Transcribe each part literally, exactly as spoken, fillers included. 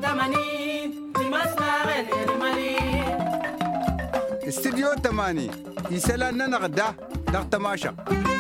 استديو تماني يسالنا نغدا نغتماشق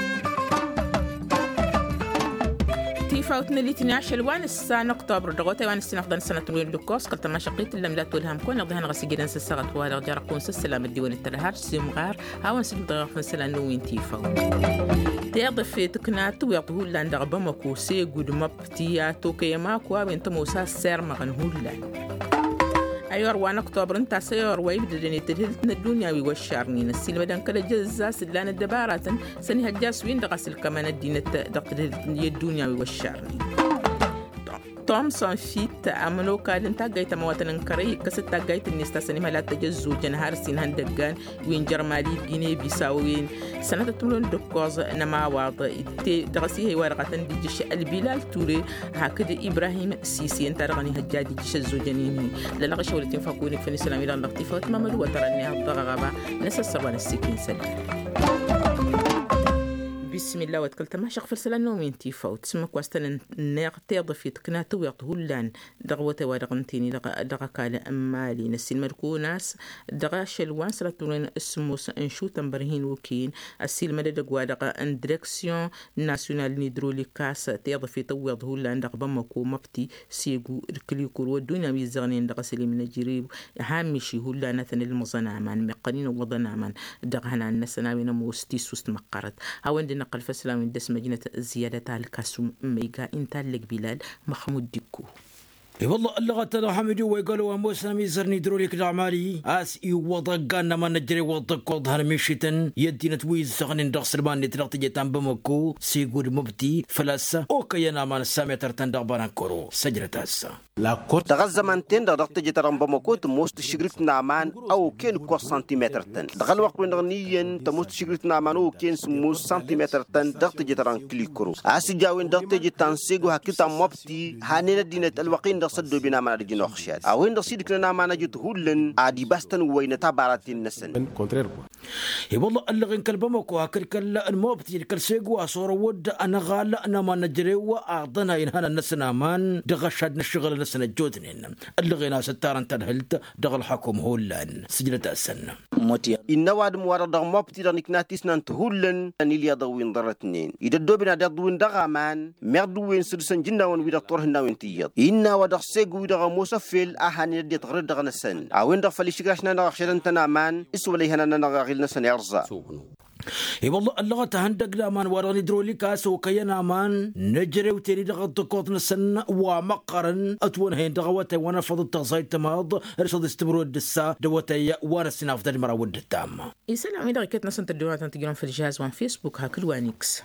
تيفاوتنا اللي تنعش الوان السنة أكتوبر دغوتي وان السنة أفضل سنة تروين لوكوس قلت ما شقيت إلا ملا تولهم كون نغدهن غسي جيران سسغت وهذا جارقون سلام الديوان التلهار سيمغار هاون سيم ضغف سلا نوين تيفاو تيضف في تكنات ويطهو لان دغبا مكوسي قد مبتياتو كيما كوا بنت موسى السير مغنهولا أيور وان أكتوبر انت سيور ويبدلني تدهلتنا الدنيا ويوشارنين السيل مدان كلا جزا سلان الدبارات سنها الجاسوين دغسل كمان الدين دغتدهلتني الدنيا ويوشارنين تومسون فيت أمنو كادن تاجيت مواتن كري كست تاجيت النستا سنما لا تجزو جنهار سين هندقان وين جرمالي جيني بيساوين سنة تملون دكوز نما واض تي درسي هي ورقة ديجش البلال توري هكذا إبراهيم سيسي انت رغني هجادي جش الزوجانيني للغة شولتين فاكوني في نسلامي لغتيفات ما ملوة تراني هالضغغبا نسا السبان السكين سلام بسم الله وتكلت ما شغفر سلان نومين تيفاو تسمك واستن الناق تيض في تكنات ويقته لان دغوته ورغنتيني دغ دغ كاله امالي نسي المركوناس دغ شلوان سلاتورين اسموس انشو تمبرهين وكين السيل مدد دغ ان ديريكسيون ناسيونال نيدروليكاس تيض في تويضه لان دغ بمكو مبتي سيغو ركليكور ودونا ميزانين دغ سلي من جريب هامشي هولا نثن المزنامان مقنين وضنامان دغ هنا نسناوين موستي سوست مقرت هاوندنا قلف السلام من دس مدينة زيادة الكاسوم ميجا إنتالك بلال محمود ديكو اي والله اللغة ترى حمدي ويقولوا موسى ميزرني دروليك دعمالي اس اي وضقنا ما نجري وضق وظهر مشيتن يدينا تويز سغن دغ سلمان نتلقت جتان بمكو سيقول مبتي فلاسة اوكي انا ما نسامي ترتن دغبان كورو سجرة هسا لا كوت دغز زمانتين دغت جتان بمكو تموست شجرت نعمان او كين كو سنتيمتر تن دغل وقت نغنيين تموست شجرت نعمان او كين سموس سنتيمتر تن دغت جتان كليكورو اس جاوين دغت جتان سيغو هكيتا مبتي هانينا دينه الوقين صدو بنا ما نجي نخشات أوين رصيدك لنا ما نجي تهولن عادي بستن وين تبارتين نسن هي والله اللي غن كلبمك وهكر كلا الموبتي الكرسيجو أصور ود أنا غال أنا ما نجري وأعطنا إن هنا النسنا مان دغشاد نشغل نسنا جودنين اللي غنا ستارن تنهلت دغل حكم هولن سجلة السنة إن واد موارد موبتي رانك ناتيس ننتهولن نيليا دوين ضرتنين إذا دوبنا دوين دغامان مردوين سرسن جنا وين طرح ناوين تيض إن واد سيجو دغ موسفيل أهاني دي تغرد دغ نسن أوين دغ فلي شكراشنا نغشرن تنامان إسولي هنا نغغيل نسن يرزا اي والله اللغة تهندق لامان وراني دروليكاس وكينا مان نجري وتيري دغ الدقوط نسن ومقرن أتون هين دغوتي وانا فضل تغصايد تماض رشد استمروا الدسا دوتي وانا سناف دالي مرا ود التام يسلام إذا كنت نسن تدوات تنتقلون في الجهاز وان فيسبوك هاكل وانيكس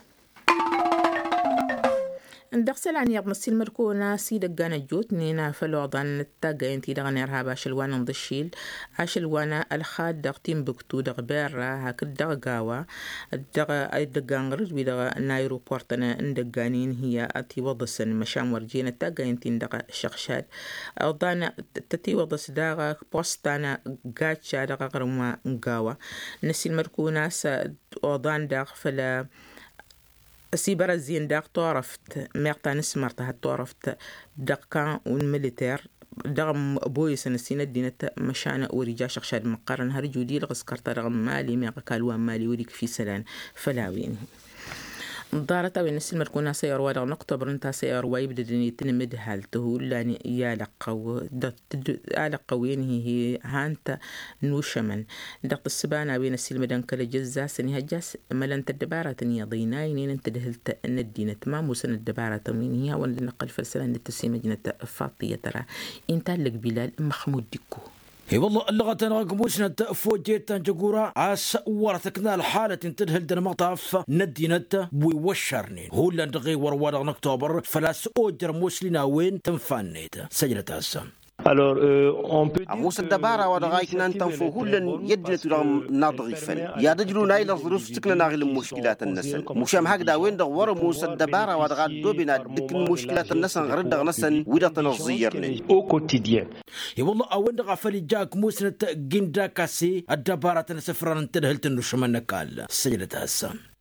ندخل عن يضم السيل مركونا سيدة جانا جوت نينا فلوضان التاقة انتي دغن يرهاب عشلوانا نضشيل عشلوانا الخاد دغتين بكتو دغ بيرا هاك الدغ قاوة الدغ اي دغان رجوي دغ نايرو بورتنا اندقانين هي اتي وضسن مشام ورجين التاقة انتي دغ شخشاد اوضانا تتي وضس دغ بوستانا قاتشا دغ غرما قاوة نسيل مركونا سا اوضان دغ فلا سيبرا الزين داق طورفت ميقتا نسمرتها طورفت دقا والميليتير دغم بويس نسينا الدينة مشانا ورجا شخشاد مقارن هرجو دي لغسكرتا رغم مالي ميقا كالوان مالي وريك في سلان فلاوين دارتا وين السلم الكونا سيار وادغ نقطة برنتا سيار ويبدأ دني تنمد حالته لاني يالقو يالقوين هي هانتا نوشمن دقت السبانة وين السلم دان كلا جزا سني هجاس ملان تدبارة يضينا ينين انت دهلت ان الدينة تمام وسن الدبارة من هي وان لنقل فرسلان للتسيمة جنة فاطية ترى انت لك بلال محمود ديكو هي والله اللغة نغموسنا تفوجيت تنجقورا عاس ورثكنا الحالة تنتهل دن مطاف ندينت بوشرنين هو اللي ندغي وروانا اكتوبر فلاس اوجر موسلنا وين تنفانيت سجلت هسا Alors, euh, on peut dire que الدبارة ودغايك ننتنفو هولن يدنا ترام ناضغيفن يا دجلو نايل الظروف سكنا ناغل المشكلات النسن مشام هكذا وين دغ موسى الدبارة ودغا دوبنا دك المشكلات النسن غرد دغ نسن ودا تنظيرن او كوتيديان يا والله وين دغ فلي جاك موسى جندا كاسي الدبارة تنسفران تدهلت النشمن قال سجلت هسا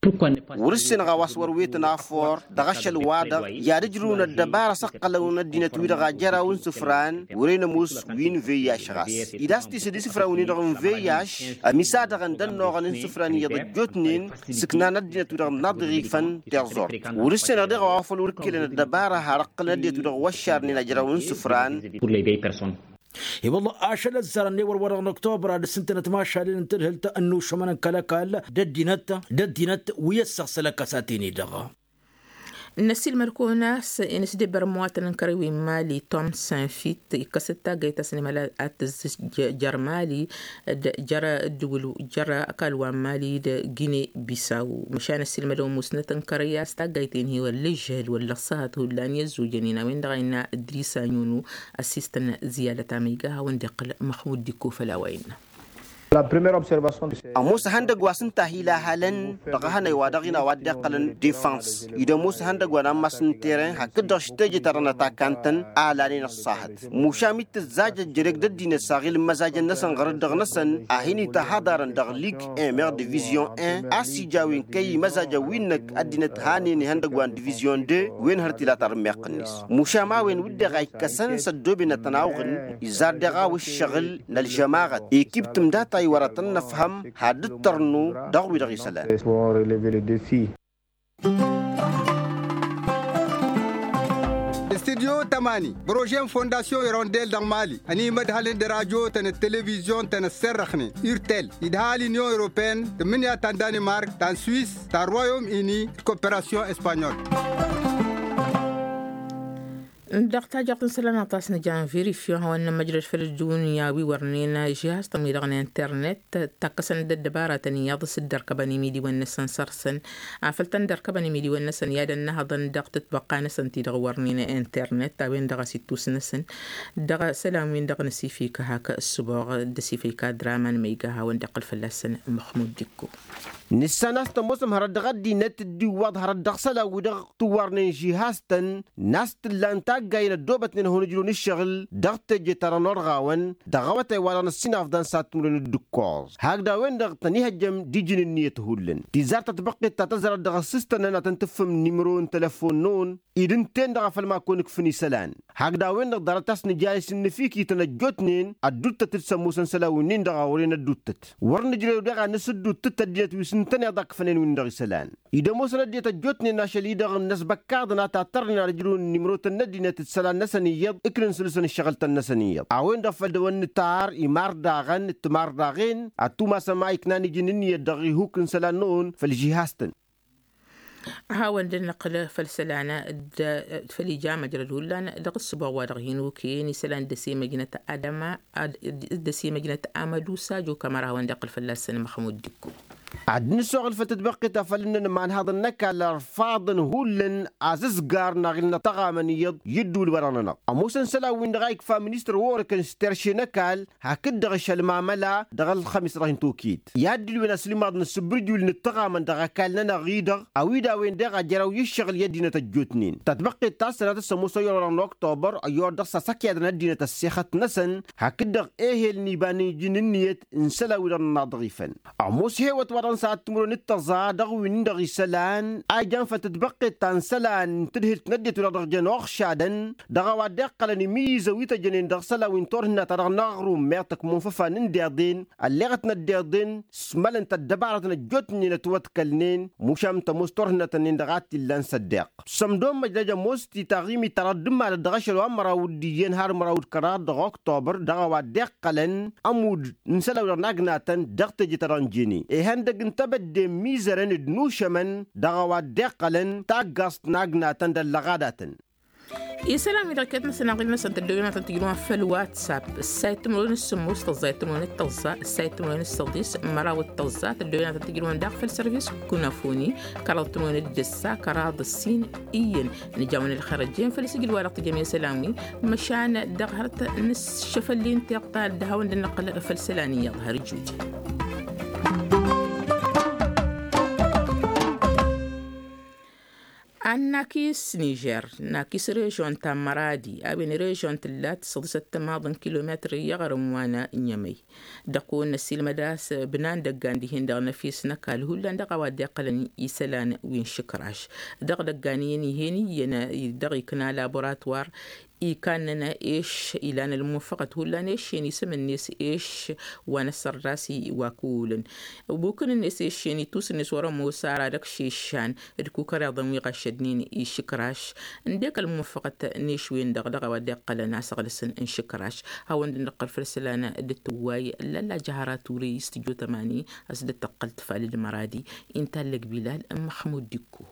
ورسن غواس ورويت نافور دغش الوادغ يا رجلون الدبار سقلون الدين تويدغا جراون سفران ورين موس وين فياش غاس إداستي سدي سفراوني دغن فياش أميسا دغن دن نوغن سفران يضجوتنين سكنان الدين تويدغ نضغي فن تغزور ورسن غدغ وافل وركلن الدبار هرقل الدين تويدغ وشار نينا جراون سفران اي والله عشان الزرني ورورغ اكتوبر هذا سنتنا تماشى لنتلهلت انه شمن كلاكال ددينت ددينت ويسخ لك ساتيني دغا النسيل مركونا سينسدي برمواتن كروي مالي توم سانفيت كستا جيتا سينما اتز جرمالي جرى الدول جرى اكلوا مالي جيني بيساو مشان السيل ملو مسنتن كريا استا جيتين هي والجهل واللصات واللان يزوجنينا وين دغينا ادريسا يونو اسيستن زياده ميغا وندقل محمود ديكو فلاوين أموس هندق واسن تهيلا هالن تقهنا يوادقنا وادقلن ديفانس إذا موس هندق ونام سنتيرن هكذا شتى ترى نتاكنتن أعلانين الصحة مشامي تزاج الجريك ددين الصغير مزاج الناس غرد نسن أهيني تهدارن دغليك إمر ديفيزيون واحد أسيجاوين كي مزاج وينك أدينت هاني هندق وان ديفيزيون اثنين وين هرتلا ترميقنيس مشاما وين ودغاي كسن سدوبنا تناوغن إزار دغا والشغل للجماعة إكيب تمداتا ورطن نفهم هاد الترنو دغوي دغي سلام استديو تماني بروجين فونداسيون يرونديل دان مالي اني مدهالين دراجو تن التلفزيون تن السرخني يرتل يدهالي نيو اوروبين تمنيا تان دانمارك تان سويس تان رويوم اني كوبراسيون اسبانيول دقتا جاقتن سلام طاسنا جان فيريفيو هو ان مجرش في الدنيا ويورنينا جهاز تميد غن انترنت تقسن دبارة نياض سدر كبني ميدي والنسن سرسن عفلتن در كبني ميدي والنسن ياد النهضن دقت تبقى نسن تدغورنينا انترنت وين دغ ستوس نسن دغ سلام وين دغ نسيفي كهاك السبوغ دسيفي كادراما ميغا وين دقل فلسن محمود ديكو نساناس تموسم هرد غدي نت دي واد هرد دغسلا ودغ توارنين جهازتن ناس تلانتاق جاينا دوبتن هون جلون الشغل دغت جتر نورغاون دغوتي ولا نسينا فدان ساتمرن الدكوز هكذا وين دغ تني هجم ديجن النية هولن تزار تتبقى تتزر دغ سيستن تنتفهم نيمرون تلفون نون إذن تين دغ فلما كونك فني سلان هكذا وين دغ درتاس نجالس النفيكي تنجوتنين الدوتة تتسموسن سلاونين دغ ورين الدوتة ورن جلو دغ نسدوتة تديت وسنتني دغ فنين وين دغ سلان إذا موسى ديت جوتنين ناشلي دغ الناس بكادنا تاترنا رجلون نيمرو تندينا تتسلان نسنيض اكرن سلسن الشغل تنسنيض عوين دفل دوان تار إمار داغن التمار داغين أتوما سمايك ناني جنيني دغي هوكن سلانون فالجهاستن هاون دنقل فالسلانة فلي جامع جلدولان دغ السبوع وادغين وكيني سلان دسي مجنة أدما دسي مجنة أمدوسا جو كاميرا هاون دقل فلسن محمود ديكو عدن الشغل فتتبقى تفلن من هذا النكا لرفاضن هولن عزيز قارنا غلنا طغامن يد يدول وراننا أموسن سلا وين غايك فامينيستر ووركن سترشي نكال هكذا غش المعاملة دغل خمس راهن توكيد يدل وين سليمات نسبرجو لنطغامن دغا كالنا غيدغ أويدا وين دغا جراو يشغل يدينا تجوتنين تتبقى تاسنا تسموسا يوران أكتوبر أيور دغسا ساكي عدنا دينا تسيخة نسن هكذا إيه النيباني جنينيت انسلا ويران ضغيفا أموس هي وتوران ساعات تمرون التزا دغوين دغي سلان أيجان فتتبقى تنسلان تدهل تنديت ولا دغجان وخشادن دغوا دقلني ميزة ويتجنين دغ سلا وين تورهنا ترغ نغرو ميرتك منففا ننديردين اللغت نديردين سمالن تدبارة نجوتني نتوتكلنين مشام تمستورهنا تنين دغات اللان صدق سمدوم مجلجة موستي تغيمي تردم على دغشل وامرا وديين هار مراود كرار دغ أكتوبر دغوا دقلن أمود نسلا ولا نغناتن دغ تجي ترانجيني إيهان دغ انتبد ميزرن دنوشمن دغوا دقلن تاقصت ناقنا تندل لغاداتن يسلام إذا كنت مثلا قلنا سنتدوينا تنتقلون في الواتساب السايت تمرون السموس تزايد تمرون التوزا السايت تمرون السديس مراو التوزا تدوينا تنتقلون داخل السيرفيس كنافوني كراو تمرون الدسا كراض السين إين نجاون الخارجين فلسجل ورقة جميع سلامي مشان دغهرت نس شفلين تقطع الدهون النقل في السلانية ظهر جوجي عن ناكيس نيجر ناكيس ريجون تام مرادي أبين ريجون تلات صدسة تماضن كيلومتر يغرم وانا نيمي دقون نسيل مداس بنان دقان دي هندغ نفيس نكال هولان دقا وادي قلن يسلان وين شكراش دق دقانيين يهيني ينا يدغي كنا لابوراتوار إي كاننا إيش إلان الموفقة هولان إيش يعني سم الناس إيش وانا سراسي واكولن وبوكن الناس إيش يعني توس الناس ورا موسارة دك شيشان الكو كراضن ويغشدنين إيش شكراش نديك الموفقة نيش وين دغ دغ وديق قلنا سغلسن إن شكراش هاو ندنقل فرسلانا دتواي لا جهرات وري استجو تماني أسدت تقلت فالي المرادي إنت لك بلال محمود ديكو.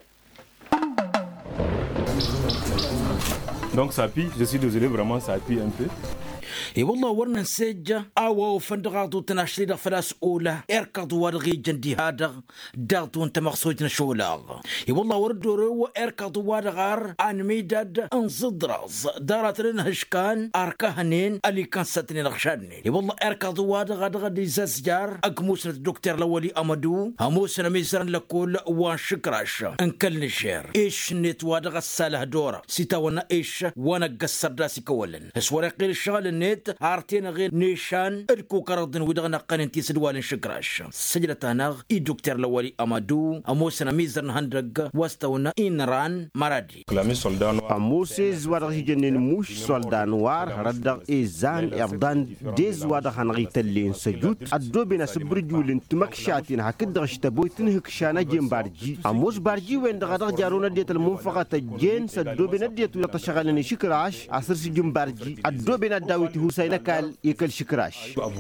Donc ça pue, je suis désolé, vraiment ça pue un peu. اي والله ورنا نسجة او فندغاطو تناشري فلاس اولى اركض ورغي جندي هذا داغتو انت مقصود نشولا اي والله وردو رو اركض ورغار ان ميداد انصدرز دارت هشكان اركهنين اللي كان ستني نخشاني اي والله اركض ورغار غدي زازجار اكموس الدكتور الاولي امدو هموس ميزرن لكل وان شكراش انكل نشير ايش نيت ورغ الساله دوره سيتا وانا ايش وانا قصر راسي كولن اسورقي الشغل النت عارتين غير نيشان الكو كردن ودغنا قننتي سدوال شكراش سجلتنا اي دكتور الاولي امادو اموسنا ميزرن هندرق واستونا انران مرادي اموسيز ورغي جنين موش سولدان وار ردغ ايزان اردان ديز ودغ نغيتلين سجوت ادوبنا سبرجولن تمكشاتين هكدغ شتبويتن هكشانا جيم بارجي اموس بارجي وين دغ جارونا ديت المنفقه الجين سدوبنا ديت تشغلني شكراش عصر جيم بارجي ادوبنا داويت سينكال يكل شكراش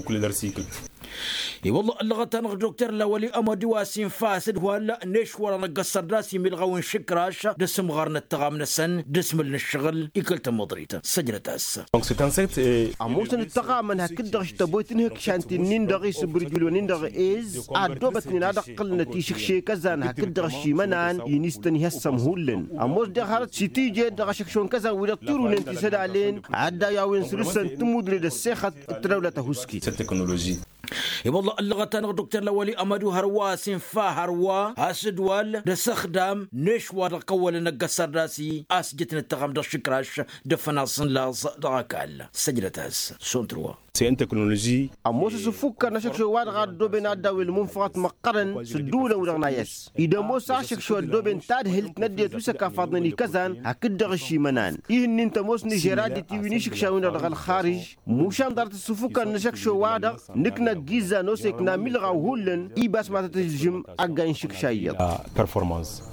اي والله اللغة تنغ دكتور الاولي امادي واسين فاسد ولا نشور نقصر راسي ملغون شكراش دسم غارنا التغامن السن دسم الشغل يكل تمضريته سجلتاس دونك سي كونسيبت اموسن التغامن هكدغ تبويتن هك شانتين دغي سبرجلو نندغ ايز ادوبتني نادقل نتيشك شي كزان هكدغ شي منان ينستني هسم هولن اموس دغارت سيتي جي دغ شكشون كزان ولا طيرو ننتي سدالين عدا ياوين سلسن تمودري دسخت التراوله هوسكي تكنولوجي اي والله اللغة تنغ دكتور الاولي امادو هرواسين فا هروا اسدوال دسخدام نشوار قول نقصر راسي اسجتنا التغام دا شكراش دفناصن لاص دراكال سجلتاس سونتروا سي ان تكنولوجي اموس سفوك نشك شو واد غاد دوبن اداوي المنفقات مقرن سدوله ودغنا يس اذا موس عشك شو دوبن تاد هل تنديت وسكا فاضني كزان هكدغ شي منان يهن انت موس نيجيرادي تي ونيشك شاوين دغ الخارج موشان دارت السفوك نشك شو واد نكنا جيزا نوسك ناميل غاولن اي باس ما تتجم اغان شك شايد بيرفورمانس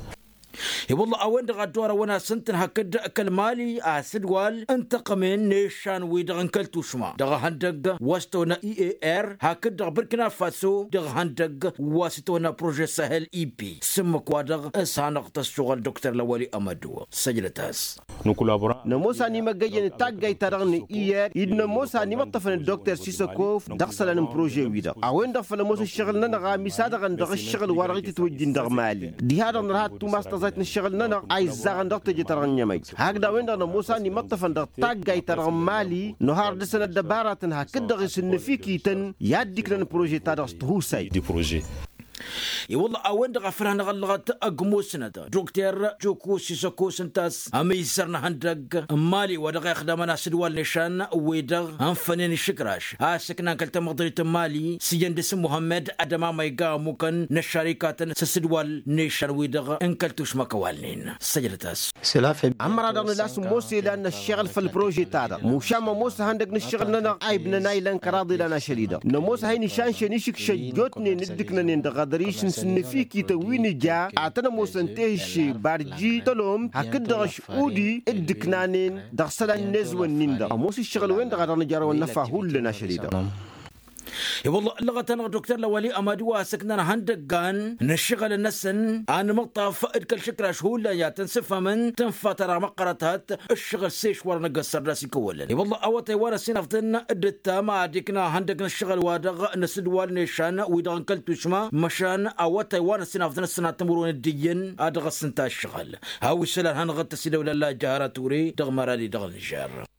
اي والله اوين دغ دورا وانا سنتن هكد اكل مالي اسدوال انتقمين نيشان ويدغ انكلتو شما دغ هندق واستونا اي اي ار هكد دغ بركنا فاسو دغ هندق واستونا بروجي سهل اي بي سمك وادغ اسانق الشغل دكتور الاولي امادو سجلتاس نكولابورا نموسا نيما جاين تاغاي ترغني ايار يدنا موسا نيما طفن الدكتور سيسكوف دخسلن بروجي ويدا اوين دغ فلموس الشغل نغا ميسادغ دغ الشغل ورغيت توجين دغ مالي دي هذا نرات توماس زيت نشغل ننا اي زغن دكتور جي ترغن يمي هكذا وين دغ موسا نيما طفن دغ تاغاي ترغ مالي نهار دسن الدبارات هكذا سن فيكيتن ياديك لن بروجي تاع هوساي دي بروجي اي والله اوين دغ فران غلغت اقموسنا دكتور جوكو سيسوكو سنتاس اميسرنا هندق مالي ودغ يخدمنا سدوال نشان ويدغ انفنين الشكراش اسكنا كلت مضريت مالي سيندس محمد ادما مايغا ممكن نشاريكات سدوال نشان ويدغ انكلتوش مكوالين سجلتاس سلافه عمر دغ لاس موسي لان الشغل في البروجي تاع موشا موس هندق نشغل لنا عيبنا نايلن كراضي لنا شديده نموس هاي نشان شنيشك شجوتني ندكنا ندغ دريش نسنفيكي تويني جا عتنا موسنتيش بارجي تلوم هكدغش اودي الدكنانين دغسلا النزو النيندا موسي الشغل وين دغدنا جارو النفا هولنا شديده اي والله اللغة تنغ دكتور الاولي امادو واسكنا هندقان نشغل النسن عن مطاف ادكل شكرا شهولا يا تنسفها من تنفتر مقرتات الشغل سيش ورنا قصر راسي كولا اي والله اوتي ورا سينفتنا ادتا ما ديكنا هندقنا الشغل وادغ نسدوال نيشان ويدغن كلتو شما مشان اوتي ورا سينفتنا السنة تمرون الدين ادغ السنتا الشغل هاو السلال هنغت سيدو لله جهرة توري دغ مرادي دغ نجار